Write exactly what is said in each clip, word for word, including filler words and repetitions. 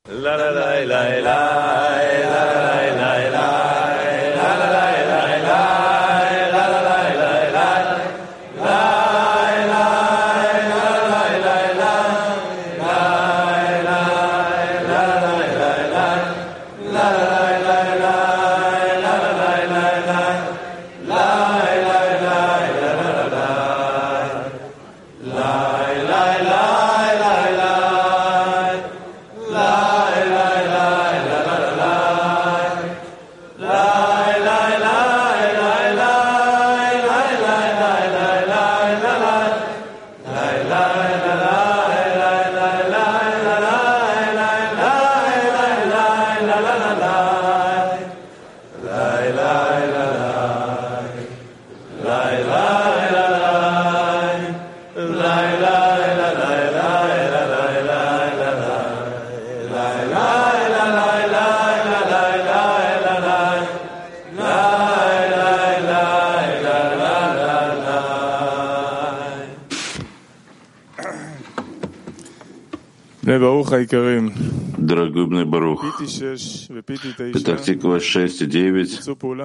Дорогой Бней Барух, Петах-Тиква шесть и девять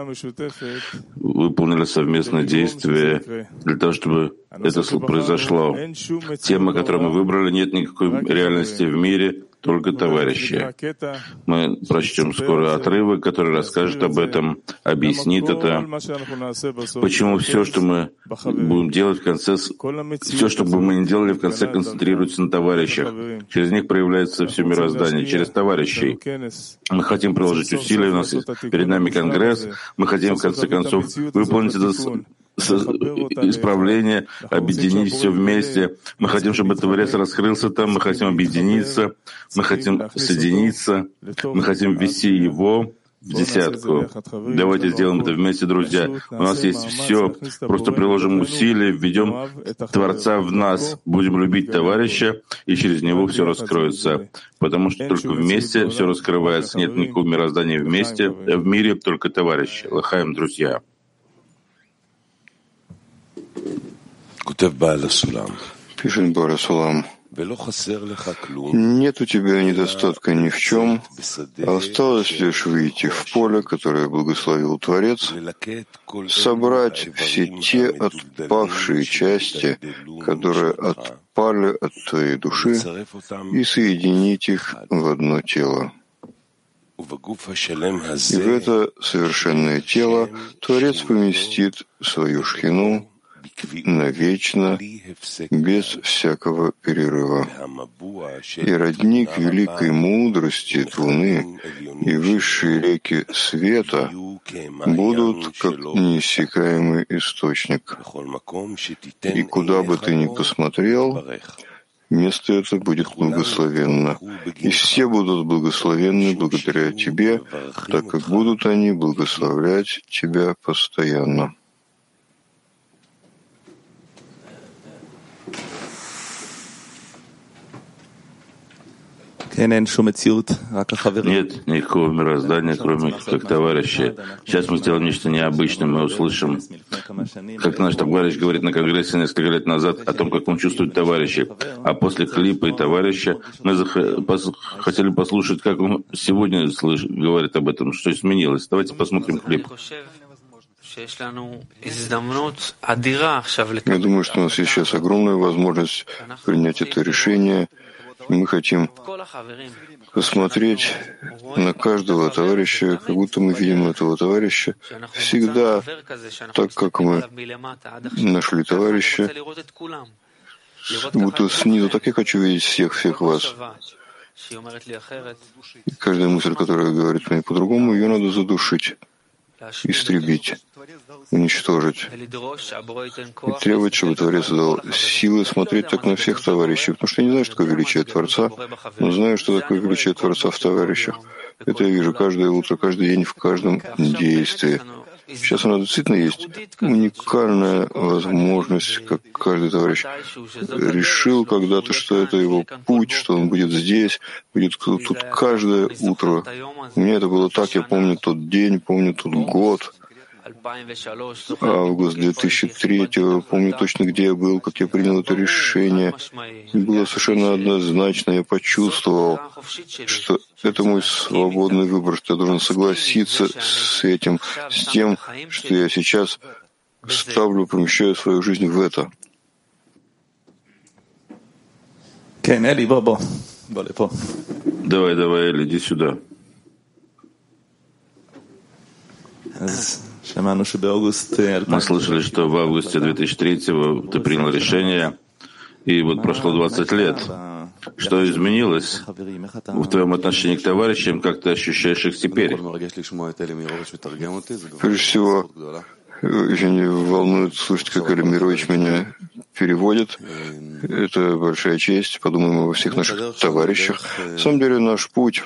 выполнили совместное действие для того, чтобы это произошло. Тема, которую мы выбрали, нет никакой реальности в мире, только товарищи. Мы прочтем скоро отрывок, который расскажет об этом, объяснит это, почему все, что мы будем делать в конце, все, что бы мы ни делали, в конце концентрируется на товарищах. Через них проявляется все мироздание, через товарищей. Мы хотим приложить усилия, у нас перед нами Конгресс, мы хотим, в конце концов, выполнить это исправление, объединить все вместе. Мы хотим, чтобы Творец раскрылся там, мы хотим объединиться, мы хотим соединиться, мы хотим ввести его в десятку. Давайте сделаем это вместе, друзья. У нас есть все. Просто приложим усилия, введем Творца в нас, будем любить товарища, и через него все раскроется. Потому что только вместе все раскрывается. Нет никакого мироздания вместе, в мире только товарищи. Лахаем, друзья. Пишет Бааль Сулам. Нет у тебя недостатка ни в чем, осталось лишь выйти в поле, которое благословил Творец, собрать все те отпавшие части, которые отпали от твоей души, и соединить их в одно тело. И в это совершенное тело Творец поместит свою шхину навечно, без всякого перерыва. И родник великой мудрости Луны и высшие реки света будут как неиссякаемый источник. И куда бы ты ни посмотрел, место это будет благословенно. И все будут благословенны благодаря тебе, так как будут они благословлять тебя постоянно. Нет никакого мироздания, кроме как товарищей. Сейчас мы сделаем нечто необычное. Мы услышим, как наш товарищ говорит на Конгрессе несколько лет назад о том, как он чувствует товарищей. А после клипа и товарища мы зах... пос... хотели послушать, как он сегодня слыш... говорит об этом, что изменилось. Давайте посмотрим клип. Я думаю, что у нас есть сейчас огромная возможность принять это решение. Мы хотим посмотреть на каждого товарища, как будто мы видим этого товарища всегда так, как мы нашли товарища, как будто снизу. Так я хочу видеть всех, всех вас. И каждая мысль, которая говорит мне по-другому, ее надо задушить, истребить, уничтожить. И требовать, чтобы Творец дал силы смотреть так на всех товарищей. Потому что я не знаю, что такое величие Творца, но знаю, что такое величие Творца в товарищах. Это я вижу каждое утро, каждый день, в каждом действии. Сейчас у нас действительно есть уникальная возможность, как каждый товарищ решил когда-то, что это его путь, что он будет здесь, будет тут каждое утро. У меня это было так, я помню тот день, помню тот год. Август две тысячи третьего, помню точно, где я был, как я принял это решение. И было совершенно однозначно, я почувствовал, что это мой свободный выбор, что я должен согласиться с этим, с тем, что я сейчас ставлю, помещаю свою жизнь в это. Давай, давай, Эли, иди сюда. Мы слышали, что в августе две тысячи третьего ты принял решение, и вот прошло двадцать лет. Что изменилось в твоем отношении к товарищам, как ты ощущаешь их теперь? Прежде всего, очень волнует слышать, как Эли Мирович меня переводит. Это большая честь. Подумаем обо всех наших товарищах. На самом деле наш путь,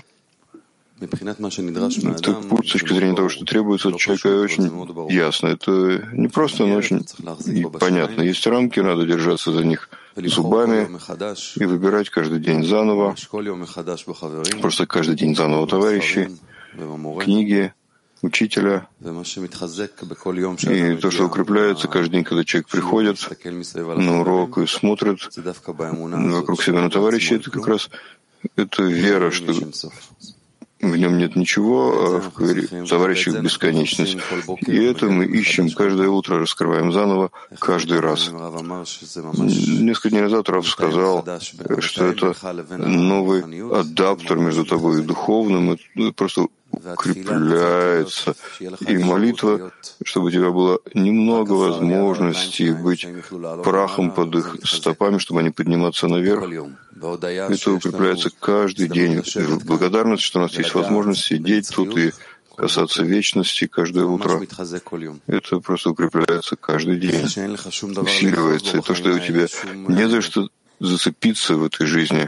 это путь с точки зрения того, что требуется от человека, очень ясно. Это не просто, но очень понятно. Есть рамки, надо держаться за них зубами и выбирать каждый день заново. Просто каждый день заново товарищи, книги, учителя. И то, что укрепляется каждый день, когда человек приходит на урок и смотрит вокруг себя на товарищей, это как раз это вера, что в нем нет ничего, а в товарищах бесконечность. И это мы ищем каждое утро, раскрываем заново, каждый раз. Несколько дней назад Рав сказал, что это новый адаптер между тобой и духовным, и просто укрепляется. И молитва, чтобы у тебя было немного возможностей быть прахом под их стопами, чтобы они подниматься наверх. Это укрепляется каждый день. Благодарность, что у нас есть возможность сидеть тут и касаться вечности каждое утро. Это просто укрепляется каждый день, усиливается. И то, что у тебя не за что зацепиться в этой жизни,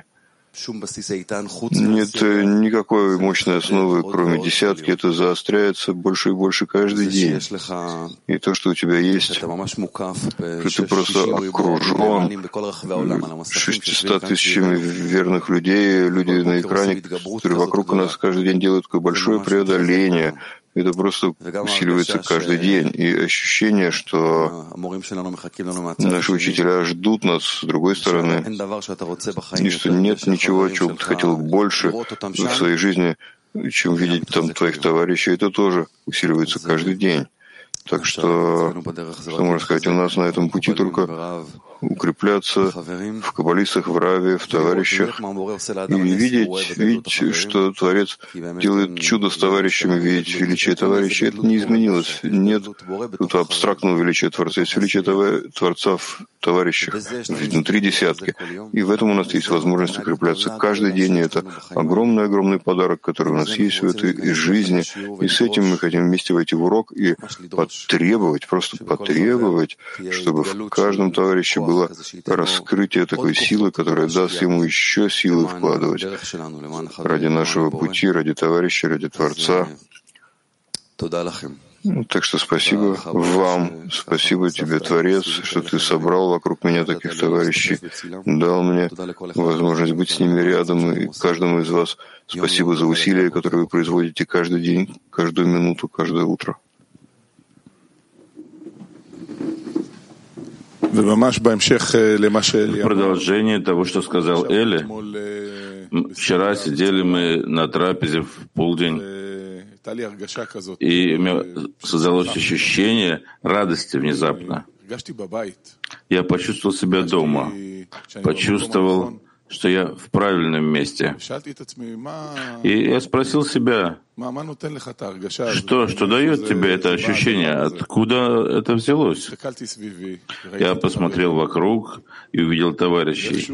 нет никакой мощной основы, кроме десятки. Это заостряется больше и больше каждый день. И то, что у тебя есть, что ты просто окружен шестьюстами тысячами верных людей, люди на экране, которые вокруг нас каждый день делают такое большое преодоление. Это просто усиливается каждый день. И ощущение, что наши учителя ждут нас с другой стороны, и что нет ничего, чего бы ты хотел больше в своей жизни, чем видеть там твоих товарищей. Это тоже усиливается каждый день. Так что, что можно сказать, у нас на этом пути только укрепляться в каббалистах, в Раве, в товарищах, и видеть, видеть, что Творец делает чудо с товарищами, видеть величие товарищей. Это не изменилось. Нет тут абстрактного величия Творца, есть величие Творца в товарищах, внутри десятки. И в этом у нас есть возможность укрепляться каждый день. И это огромный-огромный подарок, который у нас есть в этой жизни. И с этим мы хотим вместе войти в урок и потребовать, просто потребовать, чтобы в каждом товарище было раскрытие такой силы, которая даст ему еще силы вкладывать ради нашего пути, ради товарища, ради Творца. Так что спасибо вам, спасибо тебе, Творец, что ты собрал вокруг меня таких товарищей, дал мне возможность быть с ними рядом, и каждому из вас спасибо за усилия, которые вы производите каждый день, каждую минуту, каждое утро. В продолжение того, что сказал Эли, вчера сидели мы на трапезе в полдень, и у меня создалось ощущение радости внезапно. Я почувствовал себя дома, почувствовал, что я в правильном месте. И я спросил себя, что, что дает тебе это ощущение, откуда это взялось? Я посмотрел вокруг и увидел товарищей.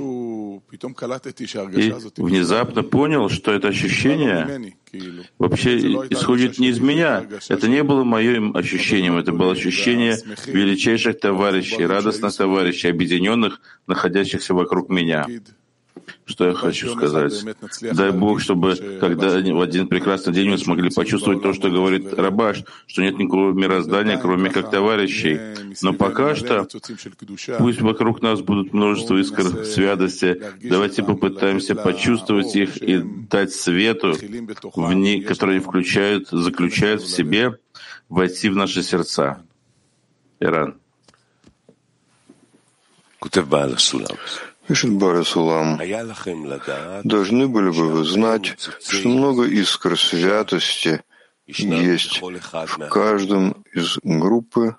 И внезапно понял, что это ощущение вообще исходит не из меня. Это не было моим ощущением, это было ощущение величайших товарищей, радостных товарищей, объединенных, находящихся вокруг меня. Что я хочу сказать? Дай Бог, чтобы когда в один прекрасный день мы смогли почувствовать то, что говорит Рабаш, что нет никакого мироздания, кроме как товарищей. Но пока что пусть вокруг нас будут множество искр святости. Давайте попытаемся почувствовать их и дать свету, в них, которые включают, заключают в себе, войти в наши сердца. Иран. Пишет Бааль Сулам, должны были бы вы знать, что много искр святости есть в каждом из группы,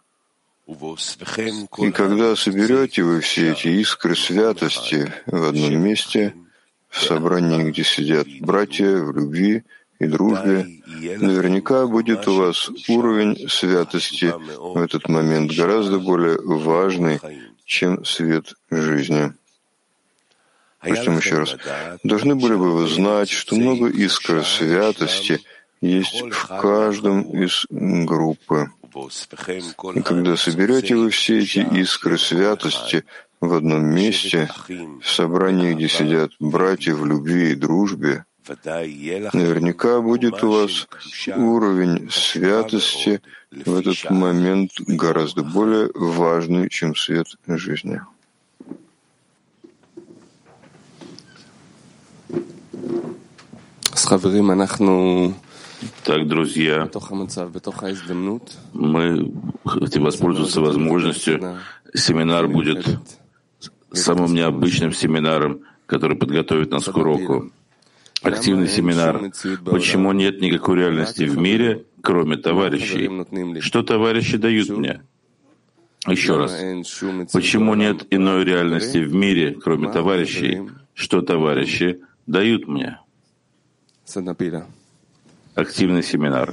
и когда соберете вы все эти искры святости в одном месте, в собрании, где сидят братья в любви и дружбе, наверняка будет у вас уровень святости в этот момент гораздо более важный, чем свет жизни. Прочтем еще раз. Должны были бы вы знать, что много искр святости есть в каждом из группы. И когда соберете вы все эти искры святости в одном месте, в собрании, где сидят братья в любви и дружбе, наверняка будет у вас уровень святости в этот момент гораздо более важный, чем свет жизни. Так, друзья, мы хотим воспользоваться возможностью. Семинар будет самым необычным семинаром, который подготовит нас к уроку. Активный семинар. Почему нет никакой реальности в мире, кроме товарищей? Что товарищи дают мне? Еще раз. Почему нет иной реальности в мире, кроме товарищей? Что товарищи дают мне? Активный семинар.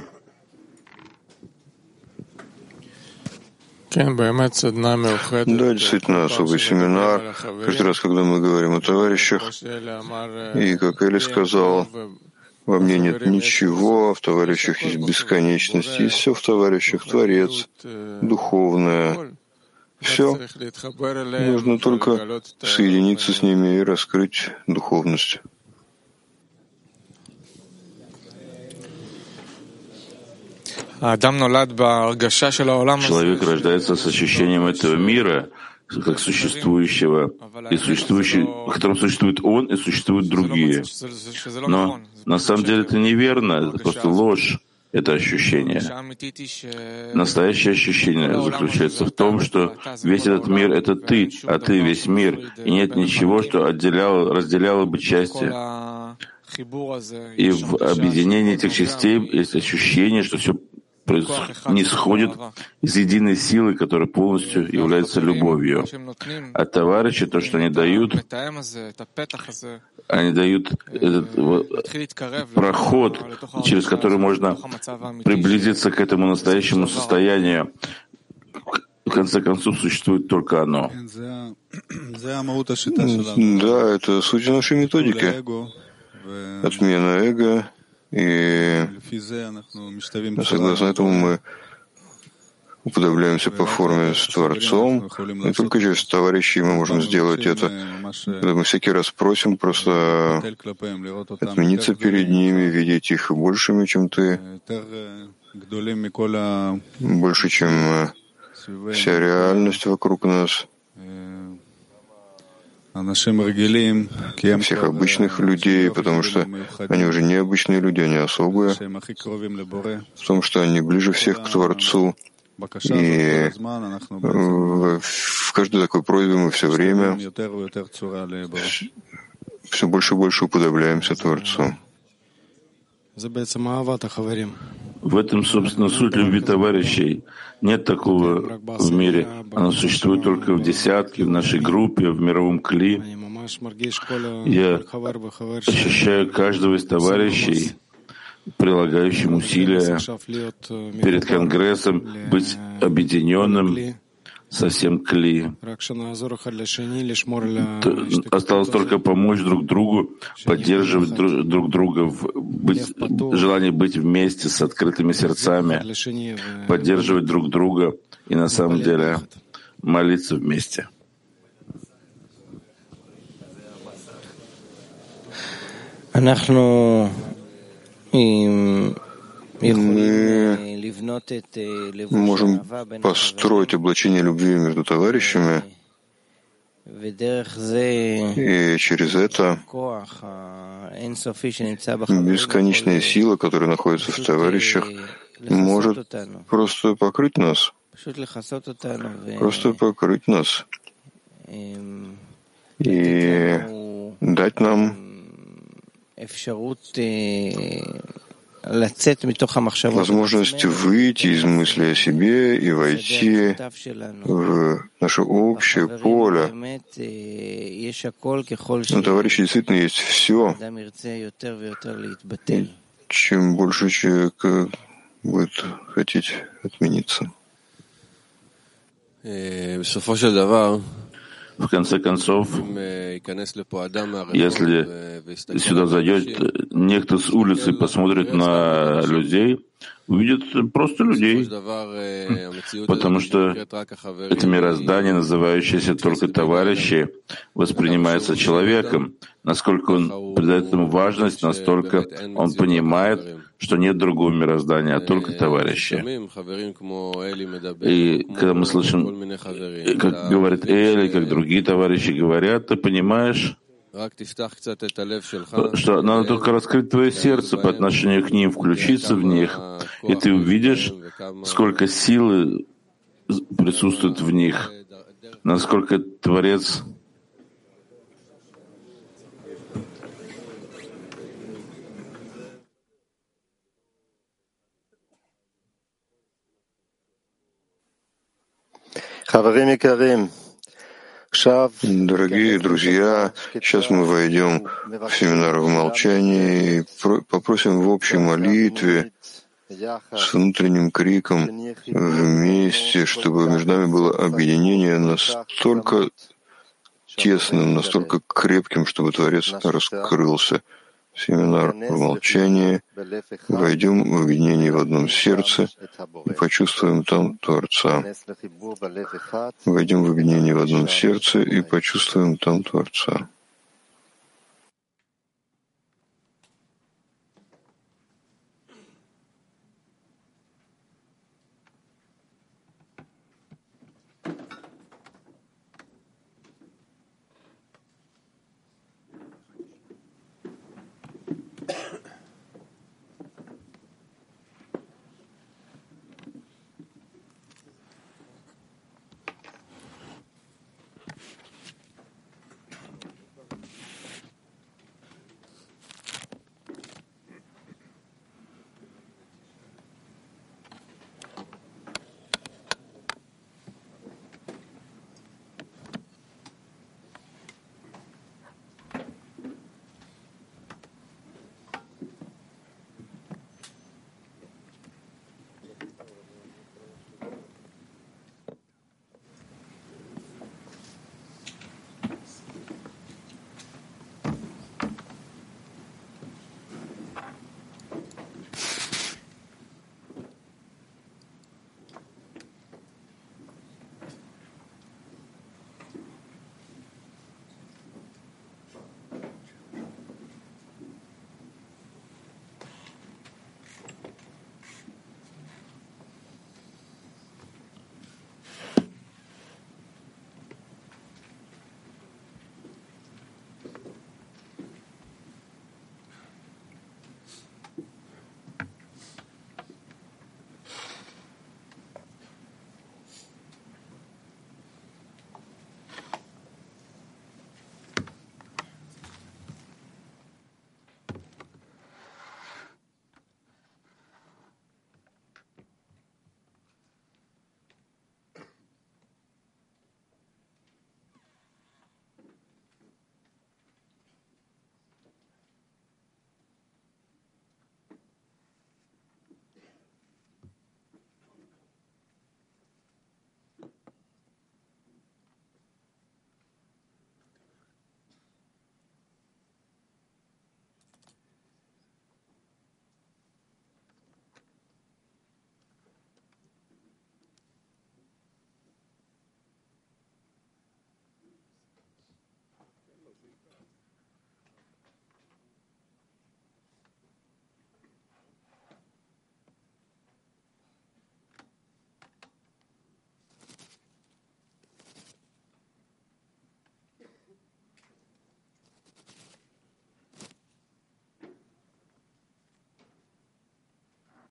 Да, действительно, особый семинар. Каждый раз, когда мы говорим о товарищах, и, как Эли сказал, во мне нет ничего, в товарищах есть бесконечность, есть все в товарищах, Творец, духовное. Все. Нужно только соединиться с ними и раскрыть духовность. Человек рождается с ощущением этого мира, как существующего, и существующий, в котором существует он и существуют другие. Но на самом деле это неверно, это просто ложь, это ощущение. Настоящее ощущение заключается в том, что весь этот мир — это ты, а ты — весь мир, и нет ничего, что отделяло, разделяло бы части. И в объединении этих частей есть ощущение, что все не сходит из единой силы, которая полностью является любовью. А товарищи, то, что они дают, они дают этот проход, через который можно приблизиться к этому настоящему состоянию. В конце концов, существует только оно. Да, это суть нашей методики. Отмена эго. И согласно этому мы уподобляемся по форме с Творцом, и только через товарищей мы можем сделать это. Когда мы всякий раз просим просто отмениться перед ними, видеть их большими, чем ты, больше, чем вся реальность вокруг нас, всех обычных людей, потому что они уже не обычные люди, они особые, в том, что они ближе всех к Творцу. И в каждой такой просьбе мы все время все больше и больше уподобляемся Творцу. В этом, собственно, суть любви товарищей. Нет такого в мире. Оно существует только в десятке, в нашей группе, в мировом кли. Я ощущаю каждого из товарищей, прилагающим усилия перед Конгрессом, быть объединенным со всем кли. Осталось только помочь друг другу, поддерживать друг друга, быть, желание быть вместе с открытыми сердцами, поддерживать друг друга и на самом деле молиться вместе. Мы можем построить облачение любви между товарищами, и через это бесконечная сила, которая находится в товарищах, может просто покрыть нас, просто покрыть нас и дать нам возможность выйти из мысли о себе и войти в наше общее поле. Но, товарищи, действительно есть все. И чем больше человек будет хотеть отмениться. В конце концов, если сюда зайдет некто с улицы, посмотрит на людей, увидит просто людей, потому что это мироздание, называющееся только товарищи, воспринимается человеком. Насколько он придает этому важность, настолько он понимает, что нет другого мироздания, а только товарищи. И когда мы слышим, как говорит Эли, как другие товарищи говорят, ты понимаешь, что надо только раскрыть твое сердце по отношению к ним, включиться в них, и ты увидишь, сколько силы присутствует в них, насколько Творец Дорогие друзья, сейчас мы войдем в семинар в молчании и попросим в общей молитве с внутренним криком вместе, чтобы между нами было объединение настолько тесным, настолько крепким, чтобы Творец раскрылся. Семинар в молчании. Войдем в объединение в одном сердце и почувствуем там Творца. Войдем в объединение в одном сердце и почувствуем там Творца.